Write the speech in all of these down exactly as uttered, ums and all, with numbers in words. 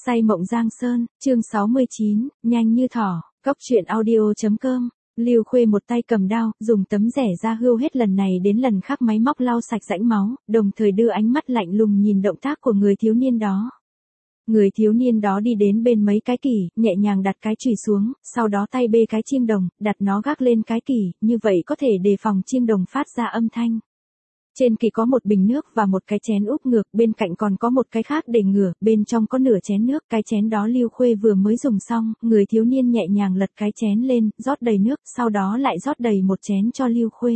Say mộng Giang Sơn, chương sáu mươi chín, nhanh như thỏ, cóc truyện audio.com. Lưu Khuê một tay cầm đao, dùng tấm rẻ da hươu hết lần này đến lần khác máy móc lau sạch rãnh máu, đồng thời đưa ánh mắt lạnh lùng nhìn động tác của người thiếu niên đó. Người thiếu niên đó đi đến bên mấy cái kỷ, nhẹ nhàng đặt cái chùy xuống, sau đó tay bê cái chiêng đồng, đặt nó gác lên cái kỷ, như vậy có thể đề phòng chiêng đồng phát ra âm thanh. Trên kỷ có một bình nước và một cái chén úp ngược, bên cạnh còn có một cái khác để ngửa, bên trong có nửa chén nước, cái chén đó Lưu Khuê vừa mới dùng xong, người thiếu niên nhẹ nhàng lật cái chén lên, rót đầy nước, sau đó lại rót đầy một chén cho Lưu Khuê.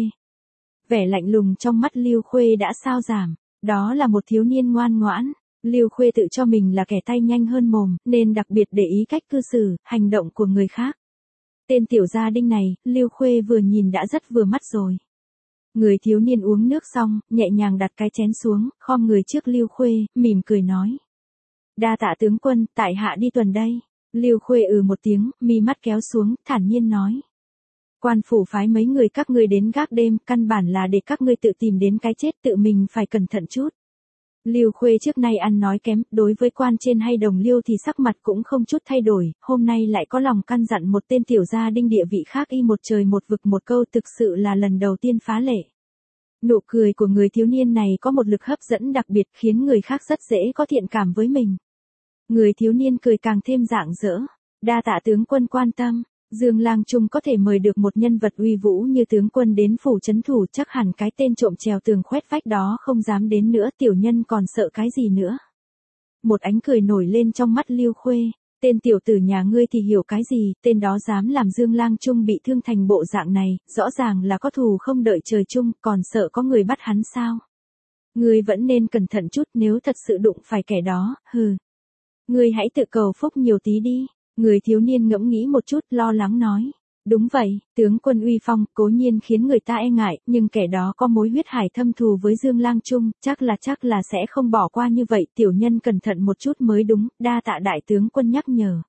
Vẻ lạnh lùng trong mắt Lưu Khuê đã sao giảm, đó là một thiếu niên ngoan ngoãn. Lưu Khuê tự cho mình là kẻ tay nhanh hơn mồm, nên đặc biệt để ý cách cư xử, hành động của người khác. Tên tiểu gia đinh này, Lưu Khuê vừa nhìn đã rất vừa mắt rồi. Người thiếu niên uống nước xong, nhẹ nhàng đặt cái chén xuống, khom người trước Lưu Khuê, mỉm cười nói. Đa tạ tướng quân, tại hạ đi tuần đây. Lưu Khuê ừ một tiếng, mi mắt kéo xuống, thản nhiên nói. Quan phủ phái mấy người các ngươi đến gác đêm, căn bản là để các ngươi tự tìm đến cái chết, tự mình phải cẩn thận chút. Lưu Khuê trước nay ăn nói kém, đối với quan trên hay đồng liêu thì sắc mặt cũng không chút thay đổi, hôm nay lại có lòng căn dặn một tên tiểu gia đinh địa vị khác y một trời một vực một câu, thực sự là lần đầu tiên phá lệ. Nụ cười của người thiếu niên này có một lực hấp dẫn đặc biệt, khiến người khác rất dễ có thiện cảm với mình. Người thiếu niên cười càng thêm rạng rỡ. Đa tạ tướng quân quan tâm. Dương Lang Trung có thể mời được một nhân vật uy vũ như tướng quân đến phủ trấn thủ, chắc hẳn cái tên trộm trèo tường khoét vách đó không dám đến nữa, tiểu nhân còn sợ cái gì nữa. Một ánh cười nổi lên trong mắt Lưu Khuê. Tên tiểu tử nhà ngươi thì hiểu cái gì, tên đó dám làm Dương Lang Trung bị thương thành bộ dạng này, rõ ràng là có thù không đợi trời chung, còn sợ có người bắt hắn sao. Ngươi vẫn nên cẩn thận chút, nếu thật sự đụng phải kẻ đó, hừ. Ngươi hãy tự cầu phúc nhiều tí đi. Người thiếu niên ngẫm nghĩ một chút, lo lắng nói. Đúng vậy, tướng quân uy phong, cố nhiên khiến người ta e ngại, nhưng kẻ đó có mối huyết hải thâm thù với Dương Lang Trung, chắc là chắc là sẽ không bỏ qua như vậy, tiểu nhân cẩn thận một chút mới đúng, đa tạ đại tướng quân nhắc nhở.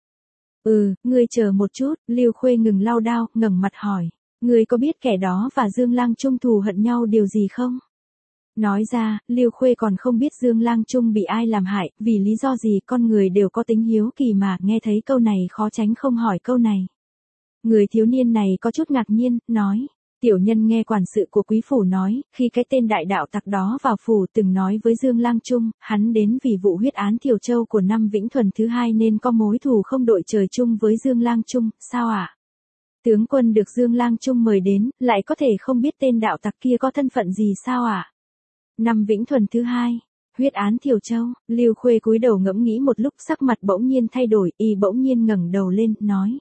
Ừ, ngươi chờ một chút, Lưu Khuê ngừng lau đao, ngẩng mặt hỏi. Ngươi có biết kẻ đó và Dương Lang Trung thù hận nhau điều gì không? Nói ra, Lưu Khuê còn không biết Dương Lang Trung bị ai làm hại, vì lý do gì, con người đều có tính hiếu kỳ mà, nghe thấy câu này khó tránh không hỏi câu này. Người thiếu niên này có chút ngạc nhiên, nói, tiểu nhân nghe quản sự của quý phủ nói, khi cái tên đại đạo tặc đó vào phủ từng nói với Dương Lang Trung, hắn đến vì vụ huyết án Thiều Châu của năm Vĩnh Thuần thứ hai nên có mối thù không đội trời chung với Dương Lang Trung, sao ạ? À? Tướng quân được Dương Lang Trung mời đến, lại có thể không biết tên đạo tặc kia có thân phận gì sao ạ? À? Năm Vĩnh Thuần thứ hai, huyết án Thiều Châu, Lưu Khuê cúi đầu ngẫm nghĩ một lúc, sắc mặt bỗng nhiên thay đổi, y bỗng nhiên ngẩng đầu lên, nói.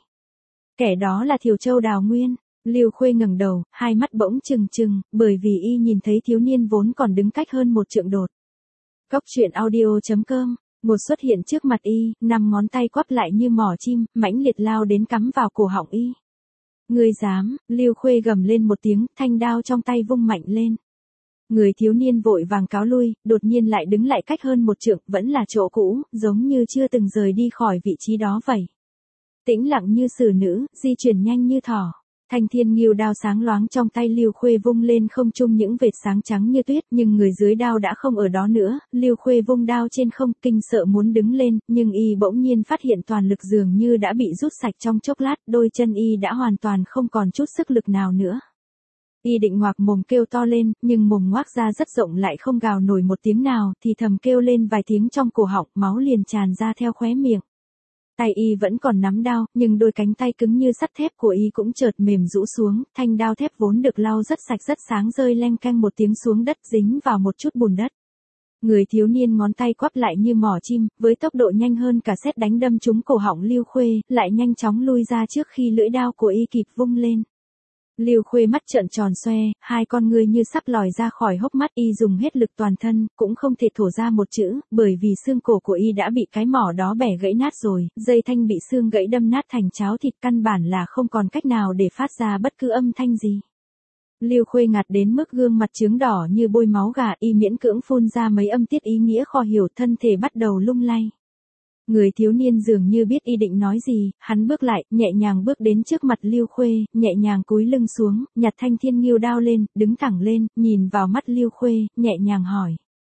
Kẻ đó là Thiều Châu Đào Nguyên. Lưu Khuê ngẩng đầu, hai mắt bỗng trừng trừng, bởi vì y nhìn thấy thiếu niên vốn còn đứng cách hơn một trượng đột. Cóc truyện audio.com, một xuất hiện trước mặt y, năm ngón tay quắp lại như mỏ chim, mãnh liệt lao đến cắm vào cổ họng y. Ngươi dám, Lưu Khuê gầm lên một tiếng, thanh đao trong tay vung mạnh lên. Người thiếu niên vội vàng cáo lui, đột nhiên lại đứng lại cách hơn một trượng, vẫn là chỗ cũ, giống như chưa từng rời đi khỏi vị trí đó vậy. Tĩnh lặng như xử nữ, di chuyển nhanh như thỏ. Thanh thiên nghiêu đao sáng loáng trong tay Lưu Khuê vung lên không trung những vệt sáng trắng như tuyết, nhưng người dưới đao đã không ở đó nữa. Lưu Khuê vung đao trên không, kinh sợ muốn đứng lên, nhưng y bỗng nhiên phát hiện toàn lực dường như đã bị rút sạch trong chốc lát, đôi chân y đã hoàn toàn không còn chút sức lực nào nữa. Y định ngoạc mồm kêu to lên, nhưng mồm ngoác ra rất rộng lại không gào nổi một tiếng nào, thì thầm kêu lên vài tiếng trong cổ họng, máu liền tràn ra theo khóe miệng. Tay y vẫn còn nắm đao, nhưng đôi cánh tay cứng như sắt thép của y cũng chợt mềm rũ xuống, thanh đao thép vốn được lau rất sạch rất sáng rơi leng keng một tiếng xuống đất, dính vào một chút bùn đất. Người thiếu niên ngón tay quắp lại như mỏ chim, với tốc độ nhanh hơn cả sét đánh đâm trúng cổ họng Lưu Khuê, lại nhanh chóng lui ra trước khi lưỡi đao của y kịp vung lên. Lưu Khuê mắt trợn tròn xoe, hai con ngươi như sắp lòi ra khỏi hốc mắt, y dùng hết lực toàn thân, cũng không thể thổ ra một chữ, bởi vì xương cổ của y đã bị cái mỏ đó bẻ gãy nát rồi, dây thanh bị xương gãy đâm nát thành cháo thịt, căn bản là không còn cách nào để phát ra bất cứ âm thanh gì. Lưu Khuê ngạt đến mức gương mặt chướng đỏ như bôi máu gà, y miễn cưỡng phun ra mấy âm tiết ý nghĩa khó hiểu, thân thể bắt đầu lung lay. Người thiếu niên dường như biết y định nói gì, hắn bước lại, nhẹ nhàng bước đến trước mặt Lưu Khuê, nhẹ nhàng cúi lưng xuống, nhặt thanh thiên nghiêu đao lên, đứng thẳng lên, nhìn vào mắt Lưu Khuê, nhẹ nhàng hỏi.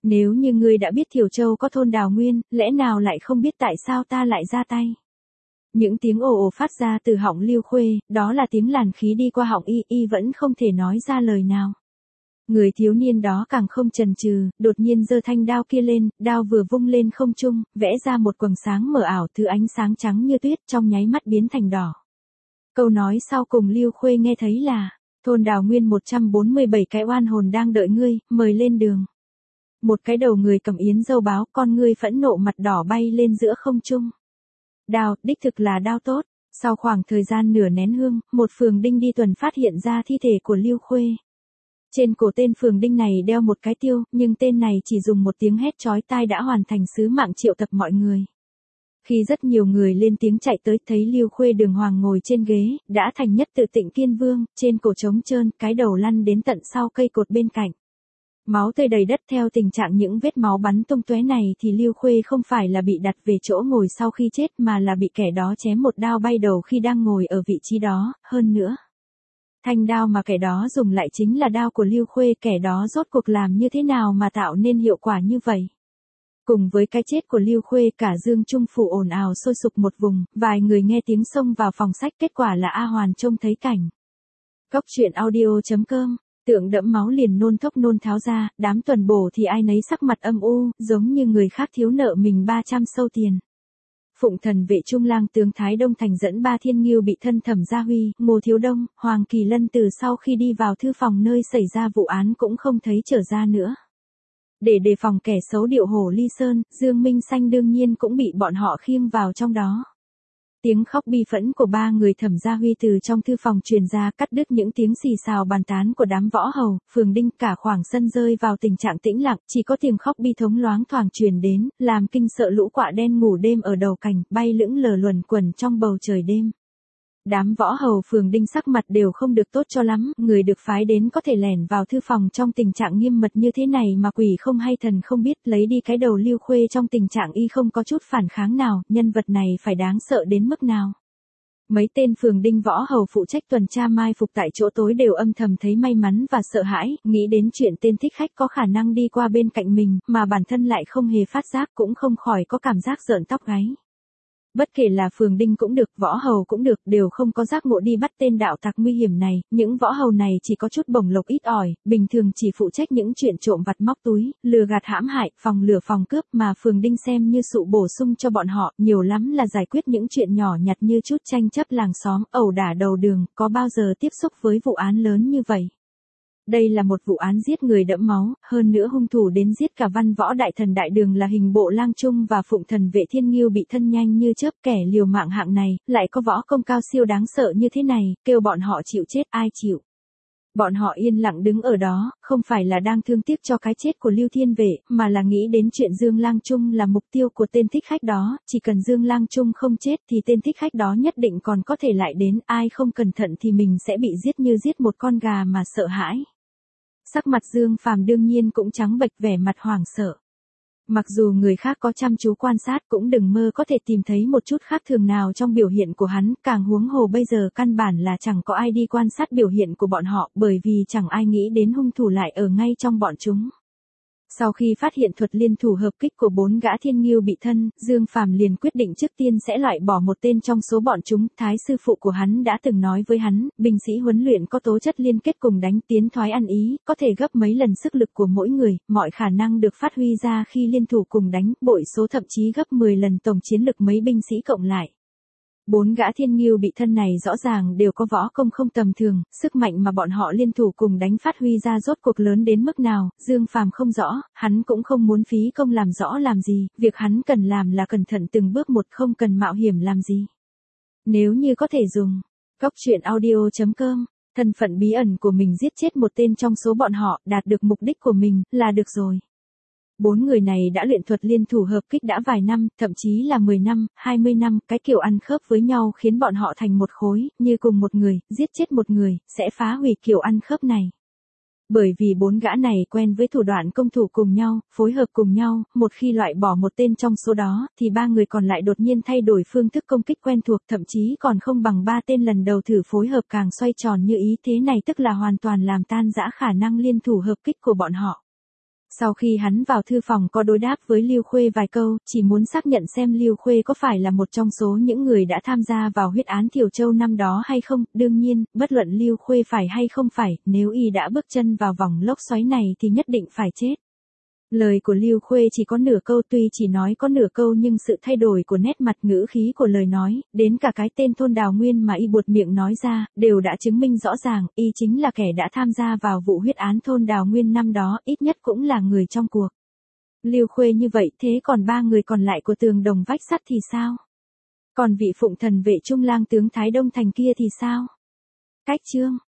Nếu như ngươi đã biết Thiểu Châu có thôn Đào Nguyên, lẽ nào lại không biết tại sao ta lại ra tay? Những tiếng ồ ồ phát ra từ họng Lưu Khuê, đó là tiếng làn khí đi qua họng y, y vẫn không thể nói ra lời nào. Người thiếu niên đó càng không chần chừ, đột nhiên giơ thanh đao kia lên, đao vừa vung lên không trung, vẽ ra một quầng sáng mờ ảo, thứ ánh sáng trắng như tuyết trong nháy mắt biến thành đỏ. Câu nói sau cùng Lưu Khuê nghe thấy là, thôn Đào Nguyên một trăm bốn mươi bảy cái oan hồn đang đợi ngươi, mời lên đường. Một cái đầu người cầm yến dâu báo, con ngươi phẫn nộ mặt đỏ bay lên giữa không trung. Đao, đích thực là đao tốt. Sau khoảng thời gian nửa nén hương, một phường đinh đi tuần phát hiện ra thi thể của Lưu Khuê. Trên cổ tên phường đinh này đeo một cái tiêu, nhưng tên này chỉ dùng một tiếng hét chói tai đã hoàn thành sứ mạng triệu tập mọi người. Khi rất nhiều người lên tiếng chạy tới, thấy Lưu Khuê đường hoàng ngồi trên ghế, đã thành nhất tự tịnh kiên vương, trên cổ trống trơn, cái đầu lăn đến tận sau cây cột bên cạnh. Máu tươi đầy đất. Theo tình trạng những vết máu bắn tung tóe này thì Lưu Khuê không phải là bị đặt về chỗ ngồi sau khi chết mà là bị kẻ đó chém một đao bay đầu khi đang ngồi ở vị trí đó, hơn nữa. Thanh đao mà kẻ đó dùng lại chính là đao của Lưu Khuê, kẻ đó rốt cuộc làm như thế nào mà tạo nên hiệu quả như vậy. Cùng với cái chết của Lưu Khuê, cả Dương Trung phủ ồn ào sôi sục một vùng, vài người nghe tiếng xông vào phòng sách, kết quả là A Hoàn trông thấy cảnh. Cốc truyện audio chấm com, tượng đẫm máu liền nôn thốc nôn tháo ra, đám tuần bổ thì ai nấy sắc mặt âm u, giống như người khác thiếu nợ mình ba trăm sâu tiền. Phụng Thần vệ trung lang tướng Thái Đông Thành dẫn ba thiên ngưu bị thân Thẩm Gia Huy, Ngô Thiếu Đông, Hoàng Kỳ Lân từ sau khi đi vào thư phòng nơi xảy ra vụ án cũng không thấy trở ra nữa. Để đề phòng kẻ xấu điệu hổ ly sơn, Dương Minh Xanh đương nhiên cũng bị bọn họ khiêng vào trong đó. Tiếng khóc bi phẫn của ba người Thẩm Gia Huy từ trong thư phòng truyền ra, cắt đứt những tiếng xì xào bàn tán của đám võ hầu, phường đinh, cả khoảng sân rơi vào tình trạng tĩnh lặng, chỉ có tiếng khóc bi thống loáng thoảng truyền đến, làm kinh sợ lũ quạ đen ngủ đêm ở đầu cành, bay lững lờ luẩn quẩn trong bầu trời đêm. Đám võ hầu phường đinh sắc mặt đều không được tốt cho lắm, người được phái đến có thể lẻn vào thư phòng trong tình trạng nghiêm mật như thế này mà quỷ không hay thần không biết, lấy đi cái đầu Lưu Khuê trong tình trạng y không có chút phản kháng nào, nhân vật này phải đáng sợ đến mức nào. Mấy tên phường đinh võ hầu phụ trách tuần tra mai phục tại chỗ tối đều âm thầm thấy may mắn và sợ hãi, nghĩ đến chuyện tên thích khách có khả năng đi qua bên cạnh mình, mà bản thân lại không hề phát giác, cũng không khỏi có cảm giác rợn tóc gáy. Bất kể là phường đinh cũng được, võ hầu cũng được, đều không có giác ngộ đi bắt tên đạo tặc nguy hiểm này, những võ hầu này chỉ có chút bổng lộc ít ỏi, bình thường chỉ phụ trách những chuyện trộm vặt móc túi, lừa gạt hãm hại, phòng lửa phòng cướp, mà phường đinh xem như sự bổ sung cho bọn họ, nhiều lắm là giải quyết những chuyện nhỏ nhặt như chút tranh chấp làng xóm, ẩu đả đầu đường, có bao giờ tiếp xúc với vụ án lớn như vậy. Đây là một vụ án giết người đẫm máu, hơn nữa hung thủ đến giết cả văn võ đại thần đại đường là Hình Bộ Lang Trung và Phụng Thần vệ Thiên Ngưu bị thân nhanh như chớp, kẻ liều mạng hạng này, lại có võ công cao siêu đáng sợ như thế này, kêu bọn họ chịu chết ai chịu. Bọn họ yên lặng đứng ở đó, không phải là đang thương tiếc cho cái chết của Lưu Thiên Vệ, mà là nghĩ đến chuyện Dương Lang Trung là mục tiêu của tên thích khách đó, chỉ cần Dương Lang Trung không chết thì tên thích khách đó nhất định còn có thể lại đến, ai không cẩn thận thì mình sẽ bị giết như giết một con gà mà sợ hãi. Sắc mặt Dương Phàm đương nhiên cũng trắng bệch, vẻ mặt hoảng sợ. Mặc dù người khác có chăm chú quan sát cũng đừng mơ có thể tìm thấy một chút khác thường nào trong biểu hiện của hắn, càng huống hồ bây giờ căn bản là chẳng có ai đi quan sát biểu hiện của bọn họ, bởi vì chẳng ai nghĩ đến hung thủ lại ở ngay trong bọn chúng. Sau khi phát hiện thuật liên thủ hợp kích của bốn gã thiên ngưu bị thân, Dương Phàm liền quyết định trước tiên sẽ loại bỏ một tên trong số bọn chúng. Thái sư phụ của hắn đã từng nói với hắn, binh sĩ huấn luyện có tố chất liên kết cùng đánh tiến thoái ăn ý, có thể gấp mấy lần sức lực của mỗi người, mọi khả năng được phát huy ra khi liên thủ cùng đánh, bội số thậm chí gấp mười lần tổng chiến lực mấy binh sĩ cộng lại. Bốn gã thiên ngưu bị thân này rõ ràng đều có võ công không tầm thường, sức mạnh mà bọn họ liên thủ cùng đánh phát huy ra rốt cuộc lớn đến mức nào, Dương Phàm không rõ, hắn cũng không muốn phí công làm rõ làm gì, việc hắn cần làm là cẩn thận từng bước một, không cần mạo hiểm làm gì. Nếu như có thể dùng cốc truyện audio chấm com, thân phận bí ẩn của mình giết chết một tên trong số bọn họ, đạt được mục đích của mình, là được rồi. Bốn người này đã luyện thuật liên thủ hợp kích đã vài năm, thậm chí là mười năm, hai mươi năm, cái kiểu ăn khớp với nhau khiến bọn họ thành một khối, như cùng một người, giết chết một người, sẽ phá hủy kiểu ăn khớp này. Bởi vì bốn gã này quen với thủ đoạn công thủ cùng nhau, phối hợp cùng nhau, một khi loại bỏ một tên trong số đó, thì ba người còn lại đột nhiên thay đổi phương thức công kích quen thuộc, thậm chí còn không bằng ba tên lần đầu thử phối hợp càng xoay tròn như ý, thế này tức là hoàn toàn làm tan rã khả năng liên thủ hợp kích của bọn họ. Sau khi hắn vào thư phòng có đối đáp với Lưu Khuê vài câu, chỉ muốn xác nhận xem Lưu Khuê có phải là một trong số những người đã tham gia vào huyết án Thiều Châu năm đó hay không, đương nhiên, bất luận Lưu Khuê phải hay không phải, nếu y đã bước chân vào vòng lốc xoáy này thì nhất định phải chết. Lời của Lưu Khuê chỉ có nửa câu, tuy chỉ nói có nửa câu nhưng sự thay đổi của nét mặt, ngữ khí của lời nói, đến cả cái tên Thôn Đào Nguyên mà y buột miệng nói ra, đều đã chứng minh rõ ràng, y chính là kẻ đã tham gia vào vụ huyết án Thôn Đào Nguyên năm đó, ít nhất cũng là người trong cuộc. Lưu Khuê như vậy, thế còn ba người còn lại của tường đồng vách sắt thì sao? Còn vị phụng thần vệ trung lang tướng Thái Đông Thành kia thì sao? Cách chương